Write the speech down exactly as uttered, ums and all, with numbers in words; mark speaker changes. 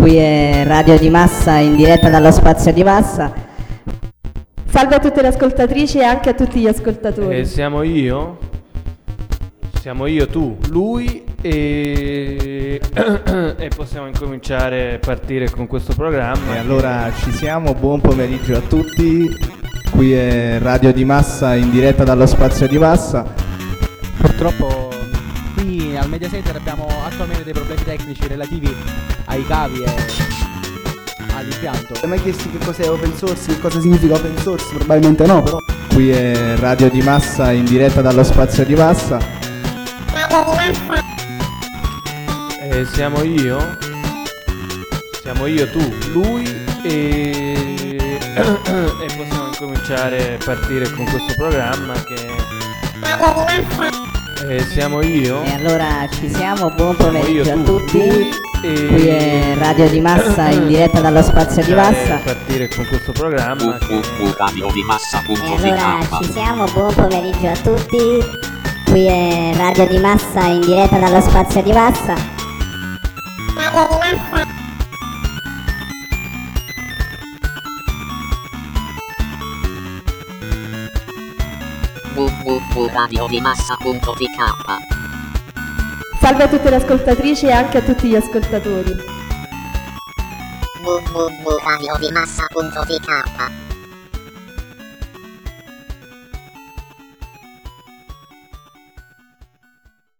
Speaker 1: qui è Radio di Massa in diretta dallo spazio di Massa.
Speaker 2: Salve a tutte le ascoltatrici e anche a tutti gli ascoltatori.
Speaker 3: Eh, siamo io, siamo io, tu, lui e... e possiamo incominciare a partire con questo programma.
Speaker 4: E allora ci siamo, buon pomeriggio a tutti, qui è Radio di Massa in diretta dallo spazio di Massa.
Speaker 5: Purtroppo qui al Media Center abbiamo attualmente dei problemi tecnici relativi ai cavi e all'impianto.
Speaker 6: Hai mai chiesto che cos'è open source, che cosa significa open source? Probabilmente no, però.
Speaker 4: Qui è Radio di Massa in diretta dallo spazio di Massa.
Speaker 3: Eh, siamo io, siamo io, tu, lui e... e possiamo incominciare a partire con questo programma che... Eh, siamo io.
Speaker 1: E allora ci siamo, buon pomeriggio
Speaker 3: io,
Speaker 1: a
Speaker 3: tu,
Speaker 1: tutti.
Speaker 3: Lui e...
Speaker 1: Qui è Radio di Massa in diretta dallo spazio di Massa.
Speaker 3: Partire con questo programma che...
Speaker 7: Radio di Massa.
Speaker 1: E allora ci siamo, buon pomeriggio a tutti. Qui è Radio di Massa in diretta dallo spazio di Massa.
Speaker 7: w w w punto radio di massa punto t k.
Speaker 2: Salve a tutte le ascoltatrici e anche a tutti gli ascoltatori.
Speaker 7: w w w punto radio di massa punto t k.